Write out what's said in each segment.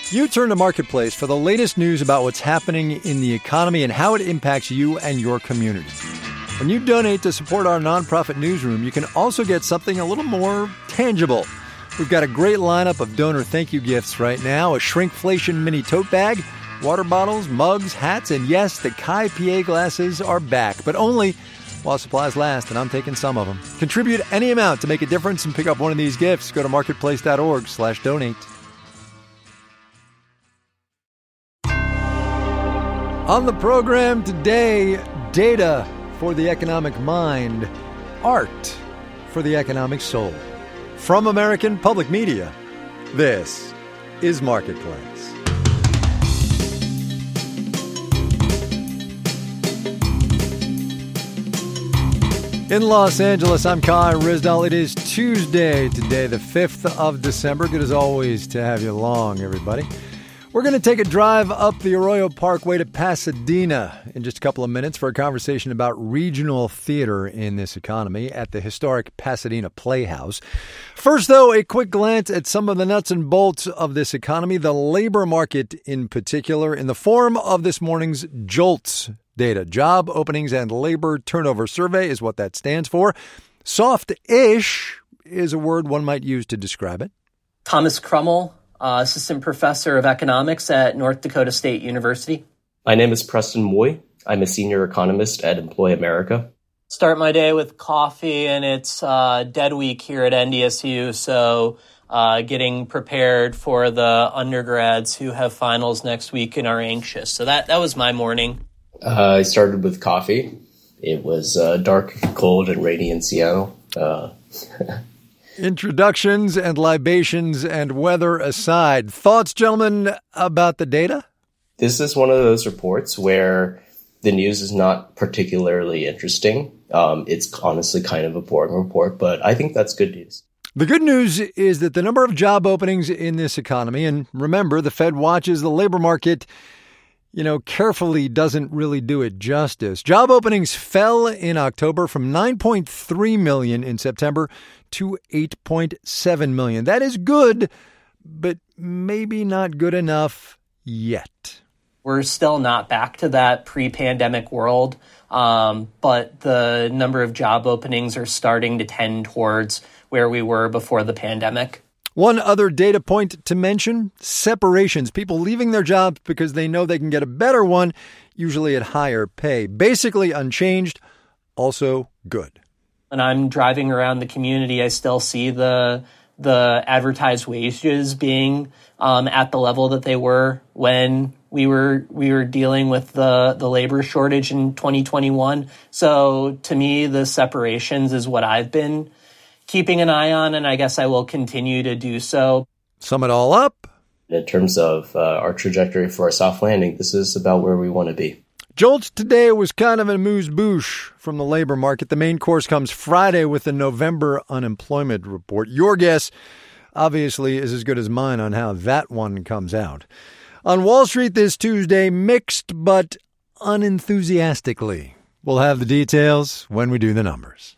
You turn to Marketplace for the latest news about what's happening in the economy and how it impacts you and your community. When you donate to support our nonprofit newsroom, you can also get something a little more tangible. We've got a great lineup of donor thank you gifts right now. A shrinkflation mini tote bag, water bottles, mugs, hats, and yes, the Kai PA glasses are back, but only while supplies last, and I'm taking some of them. Contribute any amount to make a difference and pick up one of these gifts. Go to marketplace.org/donate. On the program today, data for the economic mind, art for the economic soul. From American Public Media, this is Marketplace. In Los Angeles, I'm Kai Ryssdal. It is Tuesday today, the 5th of December. Good as always to have you along, everybody. We're going to take a drive up the Arroyo Parkway to Pasadena in just a couple of minutes for a conversation about regional theater in this economy at the historic Pasadena Playhouse. First, though, a quick glance at some of the nuts and bolts of this economy, the labor market in particular, in the form of this morning's JOLTS data. Job Openings and Labor Turnover Survey is what that stands for. Soft-ish is a word one might use to describe it. Thomas Krummel, assistant professor of economics at North Dakota State University. My name is Preston Moy. I'm a senior economist at Employ America. Start my day with coffee, and it's dead week here at NDSU, so getting prepared for the undergrads who have finals next week and are anxious. So that was my morning. I started with coffee. It was dark, cold, and rainy in Seattle. Introductions and libations and weather aside, thoughts, gentlemen, about the data? This is one of those reports where the news is not particularly interesting. It's honestly kind of a boring report, but I think that's good news. The good news is that the number of job openings in this economy, and remember, the Fed watches the labor market, carefully doesn't really do it justice. Job openings fell in October from 9.3 million in September to 8.7 million. That is good, but maybe not good enough yet. We're still not back to that pre-pandemic world, but the number of job openings are starting to tend towards where we were before the pandemic. One other data point to mention, separations. People leaving their jobs because they know they can get a better one, usually at higher pay. Basically unchanged, also good. When I'm driving around the community, I still see the advertised wages being at the level that they were when we were dealing with the labor shortage in 2021. So to me, the separations is what I've been keeping an eye on, and I guess I will continue to do so. Sum it all up. In terms of our trajectory for a soft landing, this is about where we want to be. JOLTS today was kind of a amuse-bouche from the labor market. The main course comes Friday with the November unemployment report. Your guess, obviously, is as good as mine on how that one comes out. On Wall Street this Tuesday, mixed but unenthusiastically. We'll have the details when we do the numbers.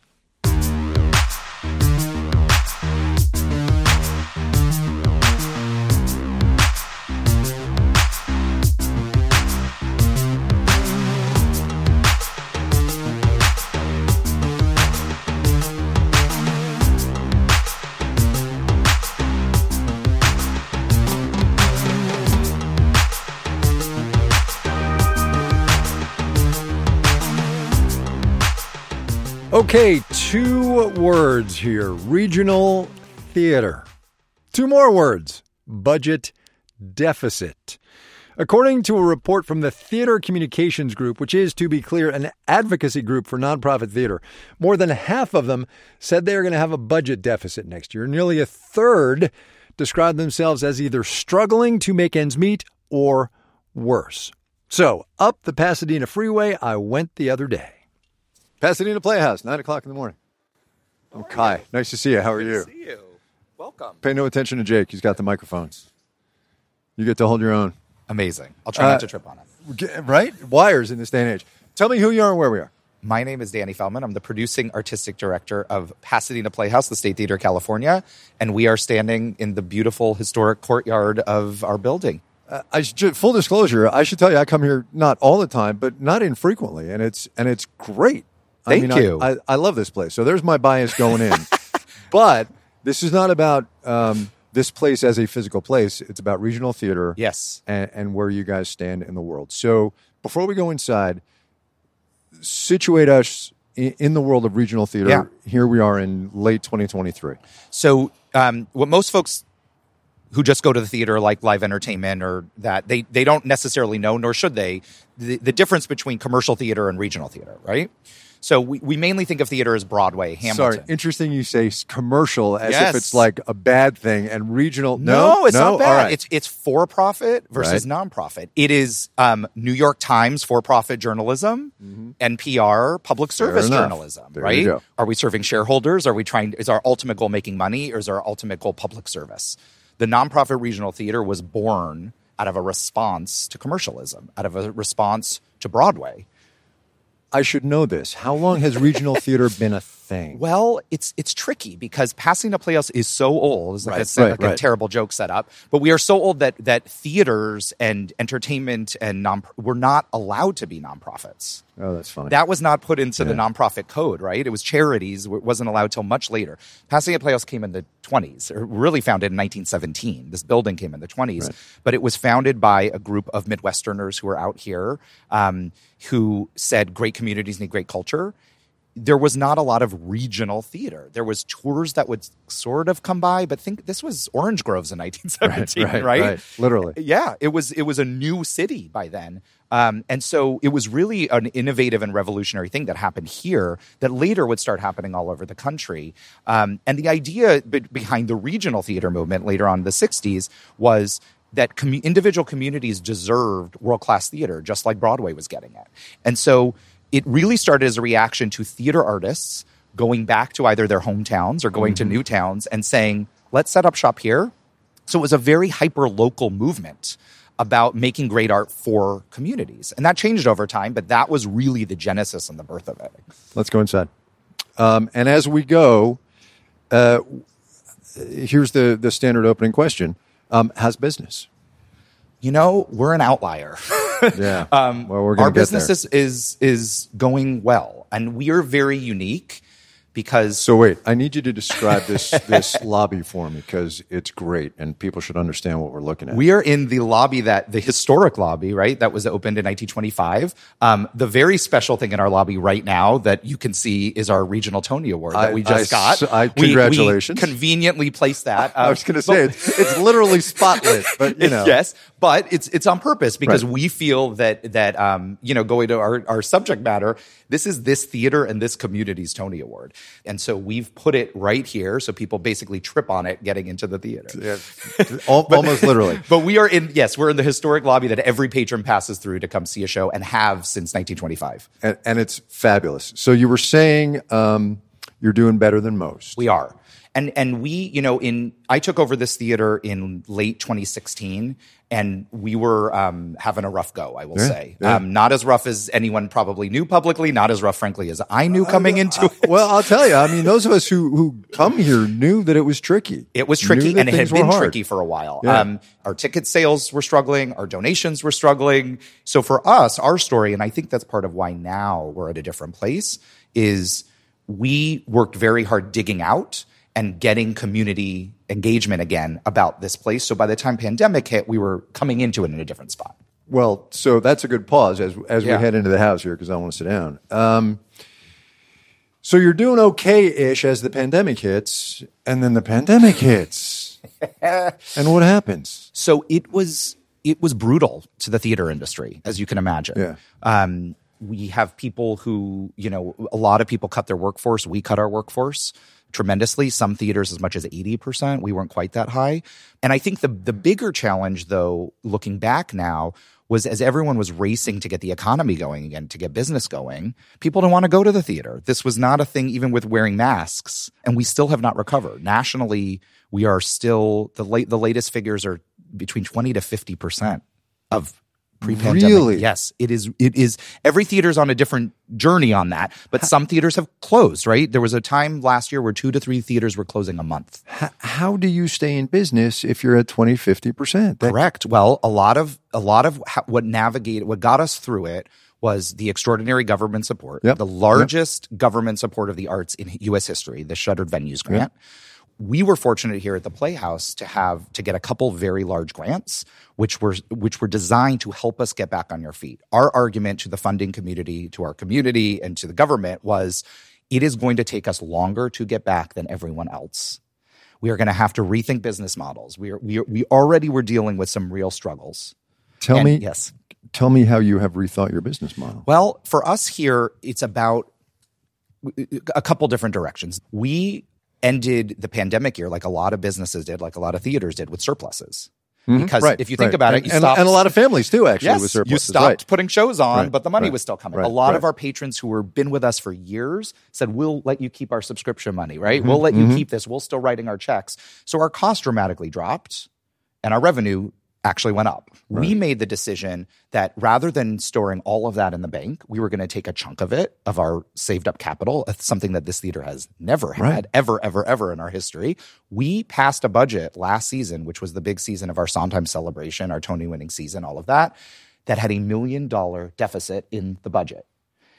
Okay, 2 words here. Regional theater. 2 more words. Budget deficit. According to a report from the Theater Communications Group, which is, to be clear, an advocacy group for nonprofit theater, more than half of them said they are going to have a budget deficit next year. Nearly a third described themselves as either struggling to make ends meet or worse. So, up the Pasadena freeway I went the other day. Pasadena Playhouse, 9 o'clock in the morning. I'm Kai. Nice to see you. How are you? Good to see you. Welcome. Pay no attention to Jake. He's got the microphones. You get to hold your own. Amazing. I'll try not to trip on it. Right? Wires in this day and age. Tell me who you are and where we are. My name is Danny Feldman. I'm the producing artistic director of Pasadena Playhouse, the State Theater, California, and we are standing in the beautiful historic courtyard of our building. Full disclosure, I should tell you, I come here not all the time, but not infrequently, and it's great. Thank you. I love this place. So there's my bias going in. But this is not about this place as a physical place. It's about regional theater. Yes. And where you guys stand in the world. So before we go inside, situate us in the world of regional theater. Yeah. Here we are in late 2023. So what most folks who just go to the theater, like live entertainment or that, they don't necessarily know, nor should they, the difference between commercial theater and regional theater, right? So we mainly think of theater as Broadway, Hamilton. Sorry, interesting you say commercial as Yes. if it's like a bad thing, and regional. No, it's not bad. All right. It's for-profit versus nonprofit. It is New York Times for-profit journalism, NPR public service enough. journalism, There right? you go. Are we serving shareholders? Is our ultimate goal making money, or is our ultimate goal public service? The nonprofit regional theater was born out of a response to commercialism, out of a response to Broadway. I should know this. How long has regional theater been a thing? Well, it's tricky because Pasadena Playhouse is so old. It's like, Right. a terrible joke set up. But we are so old that theaters and entertainment and were not allowed to be nonprofits. Oh, that's funny. That was not put into the nonprofit code, right? It was charities. It wasn't allowed till much later. Pasadena Playhouse came in the 20s, or really founded in 1917. This building came in the 20s. Right. But it was founded by a group of Midwesterners who were out here who said great communities need great culture. There was not a lot of regional theater. There was tours that would sort of come by, but think this was Orange Groves in 1917, right? Literally. Yeah, it was a new city by then. And so it was really an innovative and revolutionary thing that happened here that later would start happening all over the country. And the idea behind the regional theater movement later on in the 60s was that individual communities deserved world-class theater, just like Broadway was getting it. And so it really started as a reaction to theater artists going back to either their hometowns or going to new towns and saying, let's set up shop here. So it was a very hyper-local movement about making great art for communities. And that changed over time, but that was really the genesis and the birth of it. Let's go inside. And as we go, here's the standard opening question. How's business? You know, we're an outlier. Yeah. Well, we're going Our to get business there. is going well, and we are very unique because So wait, I need you to describe this lobby for me because it's great and people should understand what we're looking at. we are in the lobby the historic lobby, right? That was opened in 1925. The very special thing in our lobby right now that you can see is our Regional Tony Award that we just got. Congratulations. We conveniently placed that. I was going to say it's literally spotlit, but you know. Yes, but it's on purpose because we feel that going to our subject matter, this is this theater and this community's Tony Award. And so we've put it right here so people basically trip on it getting into the theater. Yeah, almost literally. But we're in the historic lobby that every patron passes through to come see a show and have since 1925. And it's fabulous. So you were saying you're doing better than most. We are. And we, I took over this theater in late 2016, and we were having a rough go, I will say. Yeah. Not as rough as anyone probably knew publicly, not as rough, frankly, as I knew coming into it. Well, I'll tell you. I mean, those of us who come here knew that it was tricky. It was tricky, Knew that and it had things were been hard. tricky for a while. Yeah. Our ticket sales were struggling. Our donations were struggling. So for us, our story, and I think that's part of why now we're at a different place, is we worked very hard digging out and getting community engagement again about this place. So by the time pandemic hit, we were coming into it in a different spot. Well, so that's a good pause as we Yeah. head into the house here because I want to sit down. So you're doing okay-ish as the pandemic hits, and then the pandemic hits. And what happens? So it was brutal to the theater industry, as you can imagine. Yeah. We have people who, a lot of people cut their workforce. We cut our workforce tremendously. Some theaters as much as 80%. We weren't quite that high. And I think the bigger challenge, though, looking back now, was as everyone was racing to get the economy going again, to get business going, people didn't want to go to the theater. This was not a thing even with wearing masks, and we still have not recovered. Nationally, we are still, the latest figures are between 20 to 50% of pre-pandemic. Really? Yes, it is. It is. Every theater's on a different journey on that, but some theaters have closed, right? There was a time last year where 2 to 3 theaters were closing a month. How do you stay in business if you're at 20, 50%? Correct. Well, a lot of what got us through it was the extraordinary government support, Yep. the largest government support of the arts in U.S. history, the Shuttered Venues Grant. Yep. We were fortunate here at the Playhouse to get a couple very large grants, which were designed to help us get back on your feet. Our argument to the funding community, to our community, and to the government was, it is going to take us longer to get back than everyone else. We are going to have to rethink business models. We already were dealing with some real struggles. Tell me how you have rethought your business model. Well, for us here, it's about a couple different directions. We ended the pandemic year like a lot of businesses did, like a lot of theaters did, with surpluses. Because if you think about it, and a lot of families too, actually, with surpluses. You stopped putting shows on, but the money was still coming. Right. A lot of our patrons who have been with us for years said, we'll let you keep our subscription money, right? We'll let you keep this. We'll still writing our checks. So our cost dramatically dropped and our revenue actually went up. Right. We made the decision that rather than storing all of that in the bank, we were going to take a chunk of it, of our saved up capital, something that this theater has never had, ever in our history. We passed a budget last season, which was the big season of our Sondheim celebration, our Tony winning season, all of that had $1 million deficit in the budget.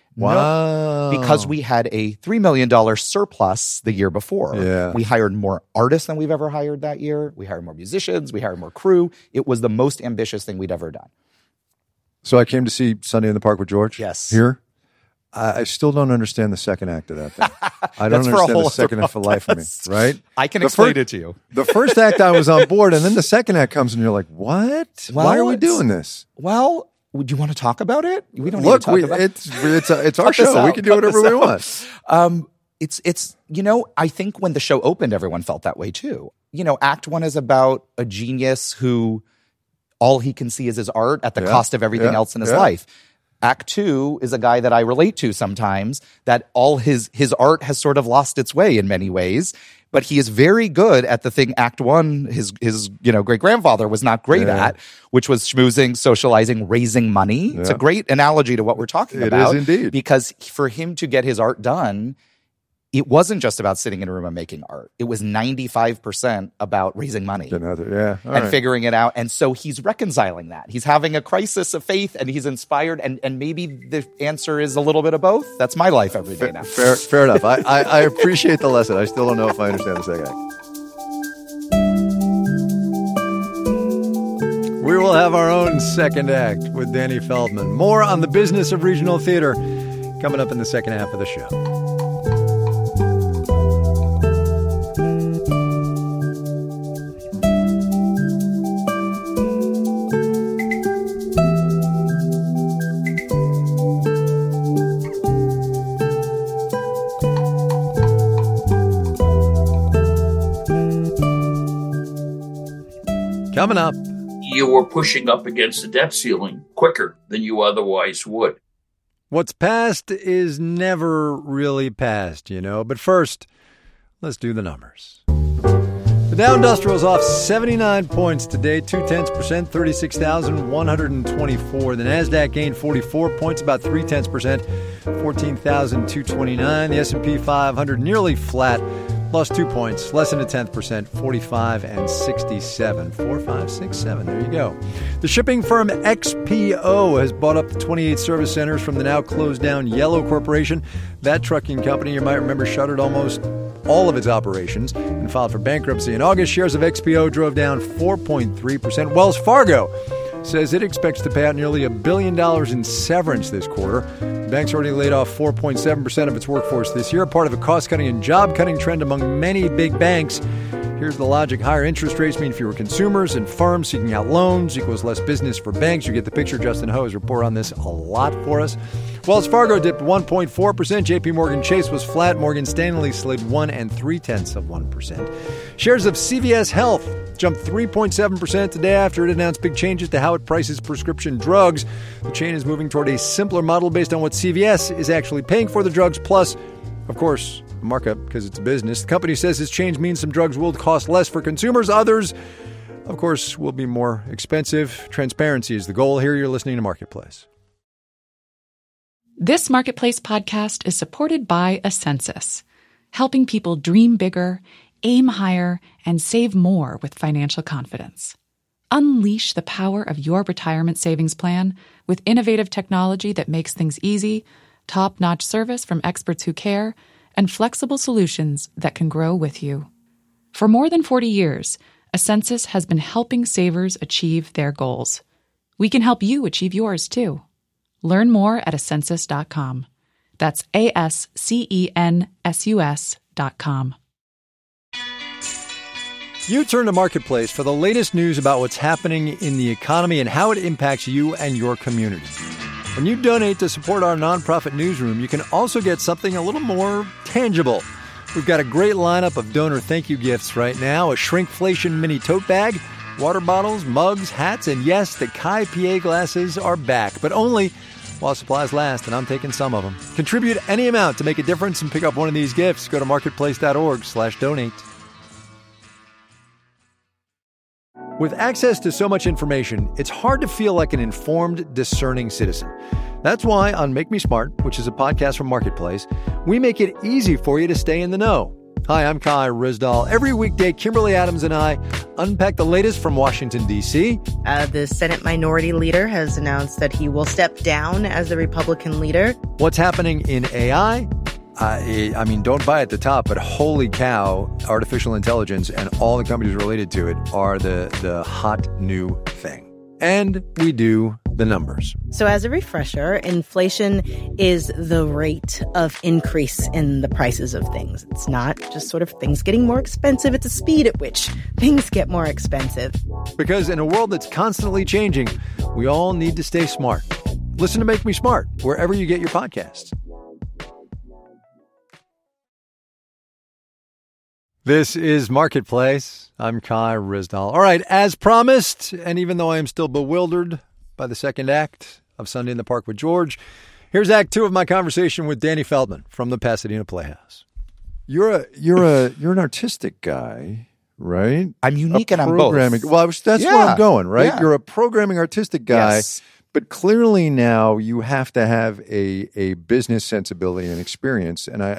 Wow. Because we had a $3 million surplus the year before. Yeah. We hired more artists than we've ever hired that year. We hired more musicians. We hired more crew. It was the most ambitious thing we'd ever done. So I came to see Sunday in the Park with George. Yes. Here. I still don't understand the second act of that thing. I don't understand the second act for life of me, right? I can explain it to you. The first act I was on board, and then the second act comes and you're like, what? Well, why are we doing this? Well, would you want to talk about it? We don't Look, need to talk about it. It's our show. We can do whatever we want. It's I think when the show opened, everyone felt that way too. Act 1 is about a genius who all he can see is his art at the cost of everything else in his life. Act 2 is a guy that I relate to sometimes, that all his art has sort of lost its way in many ways, but he is very good at the thing Act 1 his great-grandfather was not great at, which was schmoozing, socializing, raising money. It's a great analogy to what we're talking about. It is indeed. Because for him to get his art done, it wasn't just about sitting in a room and making art. It was 95% about raising money and figuring it out. And so he's reconciling that. He's having a crisis of faith and he's inspired. And maybe the answer is a little bit of both. That's my life every day now. Fair enough. I appreciate the lesson. I still don't know if I understand the second act. We will have our own second act with Danny Feldman. More on the business of regional theater coming up in the second half of the show. Coming up. You were pushing up against the debt ceiling quicker than you otherwise would. What's past is never really past, But first, let's do the numbers. The Dow Industrial is off 79 points today, 0.2%, 36,124. The Nasdaq gained 44 points, about 0.3%, 14,229. The S&P 500 nearly flat. Lost 2 points, less than 0.1%, 45 and 67. 4, 5, 6, 7. There you go. The shipping firm XPO has bought up the 28 service centers from the now closed down Yellow Corporation. That trucking company, you might remember, shuttered almost all of its operations and filed for bankruptcy. In August, shares of XPO drove down 4.3%. Wells Fargo says it expects to pay out nearly $1 billion in severance this quarter. The bank's already laid off 4.7% of its workforce this year, part of a cost-cutting and job-cutting trend among many big banks. Here's the logic. Higher interest rates mean fewer consumers, and firms seeking out loans equals less business for banks. You get the picture. Justin Ho has reported on this a lot for us. Wells Fargo dipped 1.4%. JP Morgan Chase was flat. Morgan Stanley slid 1.3%. Shares of CVS Health jumped 3.7% today after it announced big changes to how it prices prescription drugs. The chain is moving toward a simpler model based on what CVS is actually paying for the drugs, plus, of course, a markup because it's a business. The company says this change means some drugs will cost less for consumers. Others of course, will be more expensive. Transparency is the goal. Here you're listening to Marketplace. This Marketplace podcast is supported by Ascensus, helping people dream bigger, aim higher, and save more with financial confidence. Unleash the power of your retirement savings plan with innovative technology that makes things easy, top-notch service from experts who care, and flexible solutions that can grow with you. For more than 40 years, Ascensus has been helping savers achieve their goals. We can help you achieve yours, too. Learn more at Ascensus.com. That's ASCENSUS.com. You turn to Marketplace for the latest news about what's happening in the economy and how it impacts you and your community. When you donate to support our nonprofit newsroom, you can also get something a little more tangible. We've got a great lineup of donor thank you gifts right now: a shrinkflation mini tote bag, water bottles, mugs, hats, and yes, the Kai PA glasses are back, but only while supplies last, and I'm taking some of them. Contribute any amount to make a difference and pick up one of these gifts. Go to marketplace.org/donate. With access to so much information, it's hard to feel like an informed, discerning citizen. That's why on Make Me Smart, which is a podcast from Marketplace, we make it easy for you to stay in the know. Hi, I'm Kai Ryssdal. Every weekday, Kimberly Adams and I unpack the latest from Washington, D.C. The Senate Minority Leader has announced that he will step down as the Republican leader. What's happening in AI? I mean, don't buy at the top, but holy cow, artificial intelligence and all the companies related to it are the hot new thing. And we do the numbers. So as a refresher, inflation is the rate of increase in the prices of things. It's not just sort of things getting more expensive. It's the speed at which things get more expensive. Because in a world that's constantly changing, we all need to stay smart. Listen to Make Me Smart wherever you get your podcasts. This is Marketplace. I'm Kai Ryssdal. All right, as promised, and even though I am still bewildered by the second act of Sunday in the Park with George, here's Act 2 of my conversation with Danny Feldman from the Pasadena Playhouse. You're an artistic guy, right? I'm unique and I'm both. Well, that's where I'm going, right? Yeah. You're a programming artistic guy. Yes. But clearly now you have to have a business sensibility and experience. And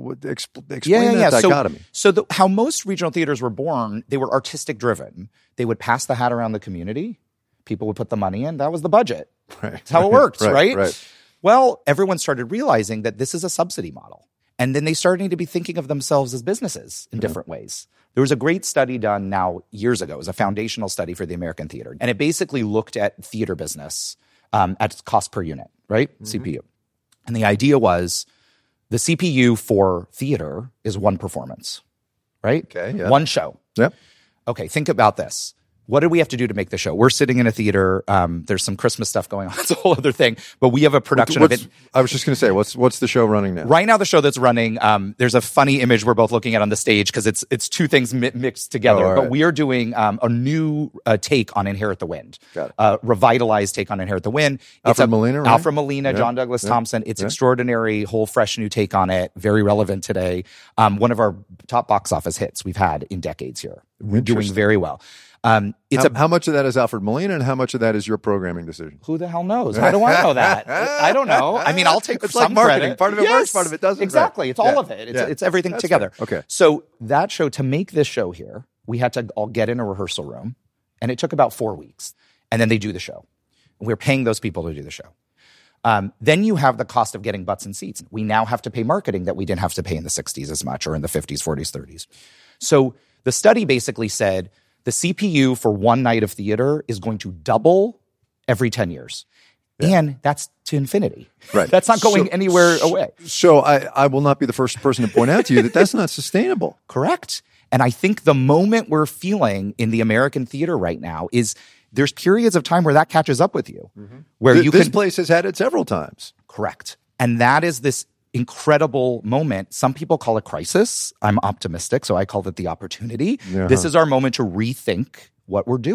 explain that dichotomy. So how most regional theaters were born, they were artistic driven. They would pass the hat around the community. People would put the money in. That was the budget. Right. That's how it worked, right? Right. Well, everyone started realizing that this is a subsidy model. And then they started to be thinking of themselves as businesses in different ways. There was a great study done now years ago. It was a foundational study for the American theater. And it basically looked at theater business at cost per unit, right? CPU. And the idea was the CPU for theater is one performance, right? Okay, yeah. One show. Yep. Okay, think about this. What do we have to do to make the show? We're sitting in a theater. There's some Christmas stuff going on. It's a whole other thing. But we have a production of it. I was just going to say, what's the show running now? Right now, the show that's running, there's a funny image we're both looking at on the stage because it's two things mixed together. Oh, but right. we are doing a new take on Inherit the Wind. Got it. Revitalized take on Inherit the Wind. Alfred Molina, right? Alfred Molina, John Douglas Thompson. It's extraordinary, whole fresh new take on it. Very relevant today. One of our top box office hits we've had in decades here. We're doing very well. How much of that is Alfred Molina and how much of that is your programming decision? Who the hell knows? How do I know that? I don't know. I mean, I'll take it's some like marketing. credit. Part of it works, part of it doesn't. Exactly. Right. It's all of it. It's everything That's together. fair. Okay. So that show, to make this show here, we had to all get in a rehearsal room, and it took about 4 weeks. And then they do the show. We're paying those people to do the show. Then you have the cost of getting butts and seats. We now have to pay marketing that we didn't have to pay in the 60s as much, or in the 50s, 40s, 30s. So the study basically said, the CPU for one night of theater is going to double every 10 years. Yeah. And that's to infinity. Right. That's not going anywhere away. So I will not be the first person to point out to you that that's not sustainable. Correct. And I think the moment we're feeling in the American theater right now is there's periods of time where that catches up with you. Where this place has had it several times. Correct. And that is this incredible moment. Some people call it crisis. I'm optimistic, so I call it the opportunity. This is our moment to rethink what we're doing.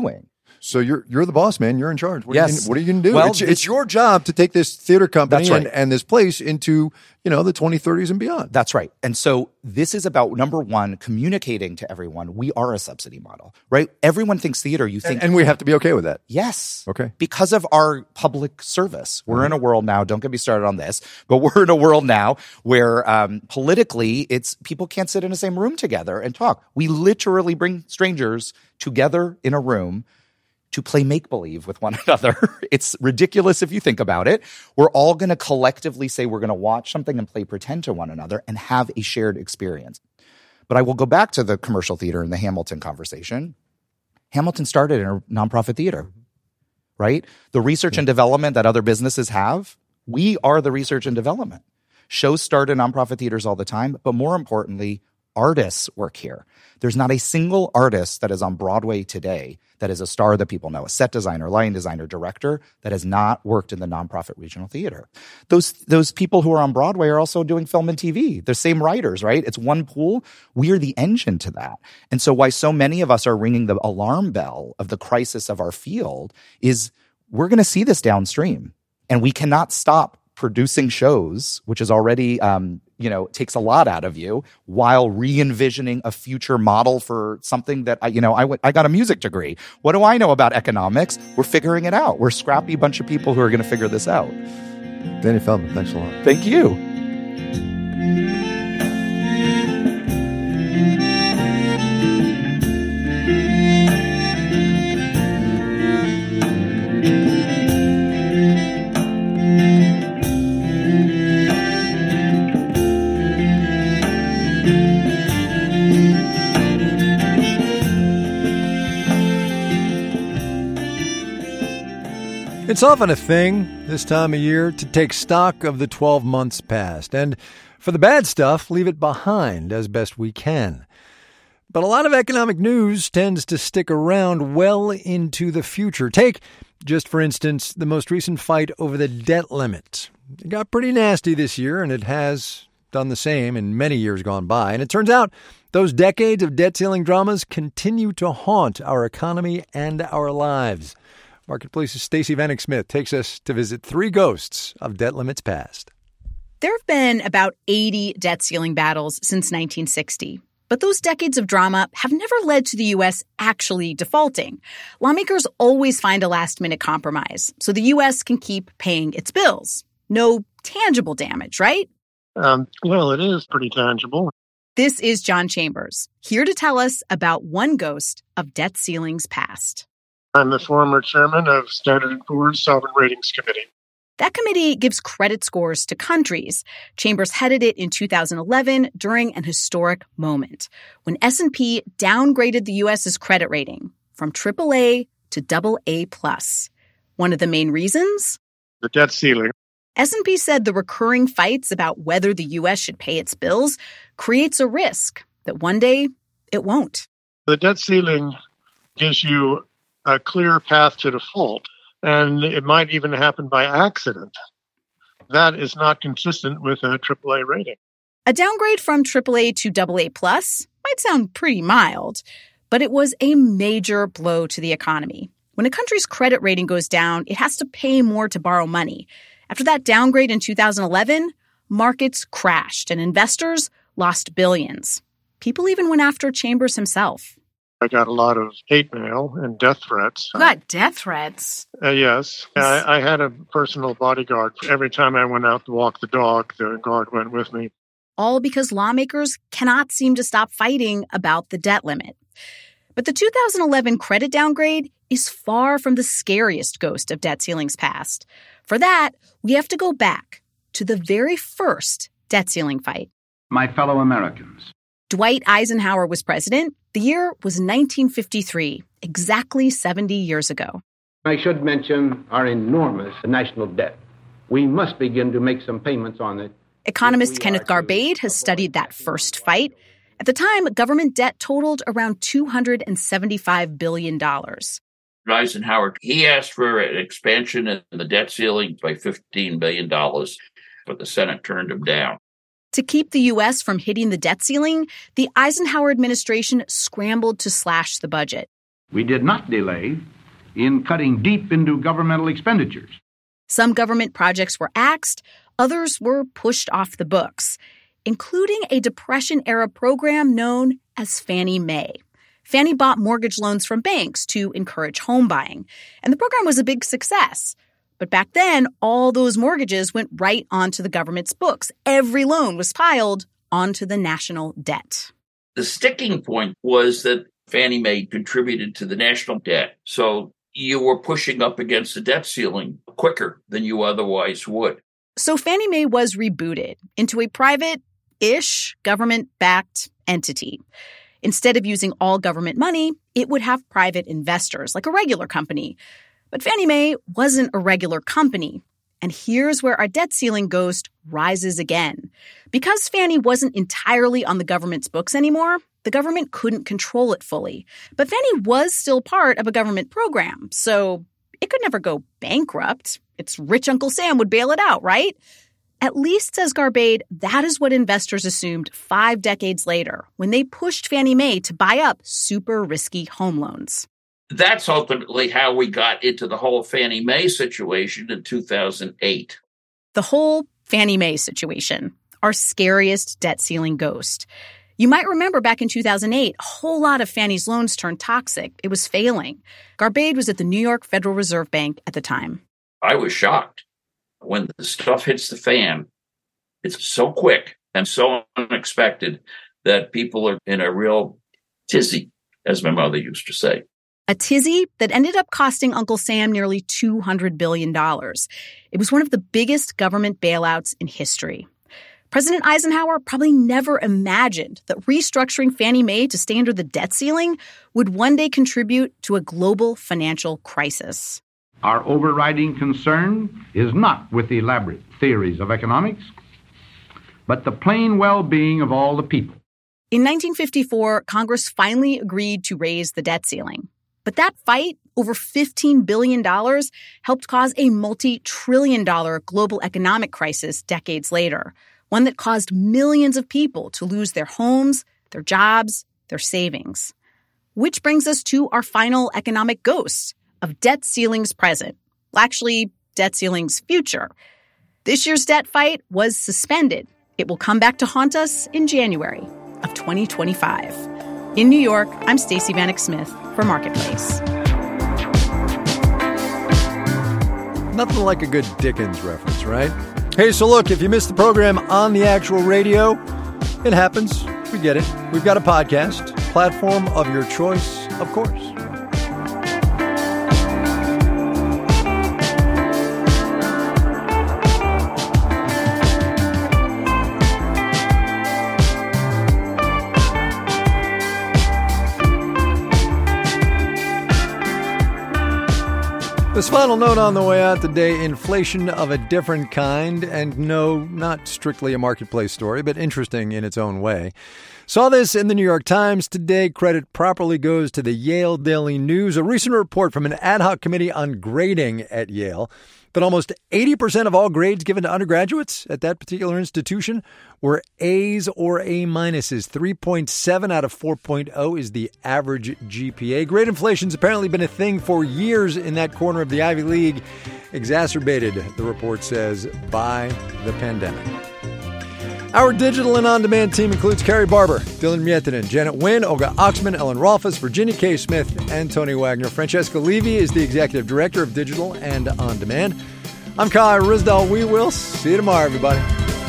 So you're the boss, man. You're in charge. What are you going to do? Well, it's your job to take this theater company That's right. and this place into, the 2030s and beyond. That's right. And so this is about, number one, communicating to everyone we are a subsidy model, right? Everyone thinks theater. You think, and we have to be okay with that. Yes. Okay. Because of our public service. We're in a world now, don't get me started on this, but we're in a world now where politically people can't sit in the same room together and talk. We literally bring strangers together in a room to play make-believe with one another. It's ridiculous if you think about it. We're all going to collectively say we're going to watch something and play pretend to one another and have a shared experience. But I will go back to the commercial theater and the Hamilton conversation. Hamilton started in a nonprofit theater, right? The research and development that other businesses have, we are the research and development. Shows start in nonprofit theaters all the time, but more importantly, artists work here. There's not a single artist that is on Broadway today that is a star that people know, a set designer, lighting designer, director that has not worked in the nonprofit regional theater. Those people who are on Broadway are also doing film and TV. They're same writers, right? It's one pool. We are the engine to that. And so why so many of us are ringing the alarm bell of the crisis of our field is we're going to see this downstream. And we cannot stop producing shows, which is already, takes a lot out of you, while re-envisioning a future model for something that, I got a music degree. What do I know about economics? We're figuring it out. We're a scrappy bunch of people who are going to figure this out. Danny Feldman, thanks a lot. Thank you. It's often a thing this time of year to take stock of the 12 months past, and for the bad stuff, leave it behind as best we can. But a lot of economic news tends to stick around well into the future. Take, just for instance, the most recent fight over the debt limit. It got pretty nasty this year, and it has done the same in many years gone by. And it turns out those decades of debt ceiling dramas continue to haunt our economy and our lives. Marketplace's Stacey Vanek Smith takes us to visit 3 ghosts of debt limits past. There have been about 80 debt ceiling battles since 1960. But those decades of drama have never led to the U.S. actually defaulting. Lawmakers always find a last-minute compromise so the U.S. can keep paying its bills. No tangible damage, right? Well, it is pretty tangible. This is John Chambers, here to tell us about one ghost of debt ceilings past. I'm the former chairman of Standard & Poor's Sovereign Ratings Committee. That committee gives credit scores to countries. Chambers headed it in 2011 during an historic moment when S&P downgraded the U.S.'s credit rating from AAA to AA+. One of the main reasons? The debt ceiling. S&P said the recurring fights about whether the U.S. should pay its bills creates a risk that one day it won't. The debt ceiling gives you a clear path to default, and it might even happen by accident. That is not consistent with a AAA rating. A downgrade from AAA to AA+ might sound pretty mild, but it was a major blow to the economy. When a country's credit rating goes down, it has to pay more to borrow money. After that downgrade in 2011, markets crashed and investors lost billions. People even went after Chambers himself. I got a lot of hate mail and death threats. You got death threats? Yes. I had a personal bodyguard. Every time I went out to walk the dog, the guard went with me. All because lawmakers cannot seem to stop fighting about the debt limit. But the 2011 credit downgrade is far from the scariest ghost of debt ceilings past. For that, we have to go back to the very first debt ceiling fight. My fellow Americans. Dwight Eisenhower was president. The year was 1953, exactly 70 years ago. I should mention our enormous national debt. We must begin to make some payments on it. Economist Kenneth Garbade has studied that first fight. At the time, government debt totaled around $275 billion. Eisenhower, he asked for an expansion in the debt ceiling by $15 billion, but the Senate turned him down. To keep the U.S. from hitting the debt ceiling, the Eisenhower administration scrambled to slash the budget. We did not delay in cutting deep into governmental expenditures. Some government projects were axed, others were pushed off the books, including a Depression-era program known as Fannie Mae. Fannie bought mortgage loans from banks to encourage home buying, and the program was a big success. But back then, all those mortgages went right onto the government's books. Every loan was piled onto the national debt. The sticking point was that Fannie Mae contributed to the national debt. So you were pushing up against the debt ceiling quicker than you otherwise would. So Fannie Mae was rebooted into a private-ish government-backed entity. Instead of using all government money, it would have private investors, like a regular company. But Fannie Mae wasn't a regular company. And here's where our debt ceiling ghost rises again. Because Fannie wasn't entirely on the government's books anymore, the government couldn't control it fully. But Fannie was still part of a government program, so it could never go bankrupt. Its rich Uncle Sam would bail it out, right? At least, says Garbade, that is what investors assumed 5 decades later when they pushed Fannie Mae to buy up super risky home loans. That's ultimately how we got into the whole Fannie Mae situation in 2008. The whole Fannie Mae situation, our scariest debt ceiling ghost. You might remember back in 2008, a whole lot of Fannie's loans turned toxic. It was failing. Garbade was at the New York Federal Reserve Bank at the time. I was shocked. When the stuff hits the fan, it's so quick and so unexpected that people are in a real tizzy, as my mother used to say. A tizzy that ended up costing Uncle Sam nearly $200 billion. It was one of the biggest government bailouts in history. President Eisenhower probably never imagined that restructuring Fannie Mae to stay under the debt ceiling would one day contribute to a global financial crisis. Our overriding concern is not with the elaborate theories of economics, but the plain well-being of all the people. In 1954, Congress finally agreed to raise the debt ceiling. But that fight, over $15 billion, helped cause a multi-trillion-dollar global economic crisis decades later, one that caused millions of people to lose their homes, their jobs, their savings. Which brings us to our final economic ghost of debt ceiling's present. Well, actually, debt ceiling's future. This year's debt fight was suspended. It will come back to haunt us in January of 2025. In New York, I'm Stacey Vanek Smith for Marketplace. Nothing like a good Dickens reference, right? Hey, so look, if you missed the program on the actual radio, it happens. We get it. We've got a podcast, platform of your choice, of course. This final note on the way out today, inflation of a different kind, and no, not strictly a marketplace story, but interesting in its own way. Saw this in the New York Times today. Credit properly goes to the Yale Daily News. A recent report from an ad hoc committee on grading at Yale that almost 80% of all grades given to undergraduates at that particular institution were A's or A minuses. 3.7 out of 4.0 is the average GPA. Grade inflation's apparently been a thing for years in that corner of the Ivy League, exacerbated, the report says, by the pandemic. Our digital and on-demand team includes Carrie Barber, Dylan Mietinen, Janet Wynn, Olga Oxman, Ellen Rolfes, Virginia K. Smith, and Tony Wagner. Francesca Levy is the Executive Director of Digital and On-Demand. I'm Kai Risdall. We will see you tomorrow, everybody.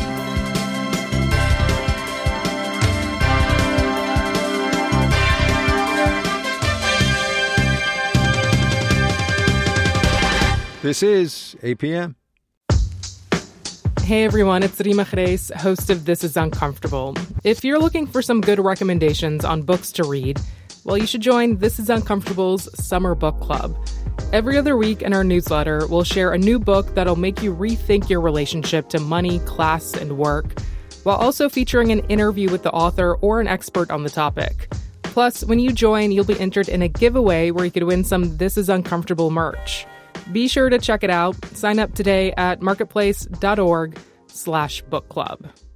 This is APM. Hey everyone, it's Rima Reis, host of This Is Uncomfortable. If you're looking for some good recommendations on books to read, well, you should join This Is Uncomfortable's Summer Book Club. Every other week in our newsletter, we'll share a new book that'll make you rethink your relationship to money, class, and work, while also featuring an interview with the author or an expert on the topic. Plus, when you join, you'll be entered in a giveaway where you could win some This Is Uncomfortable merch. Be sure to check it out. Sign up today at marketplace.org/book club.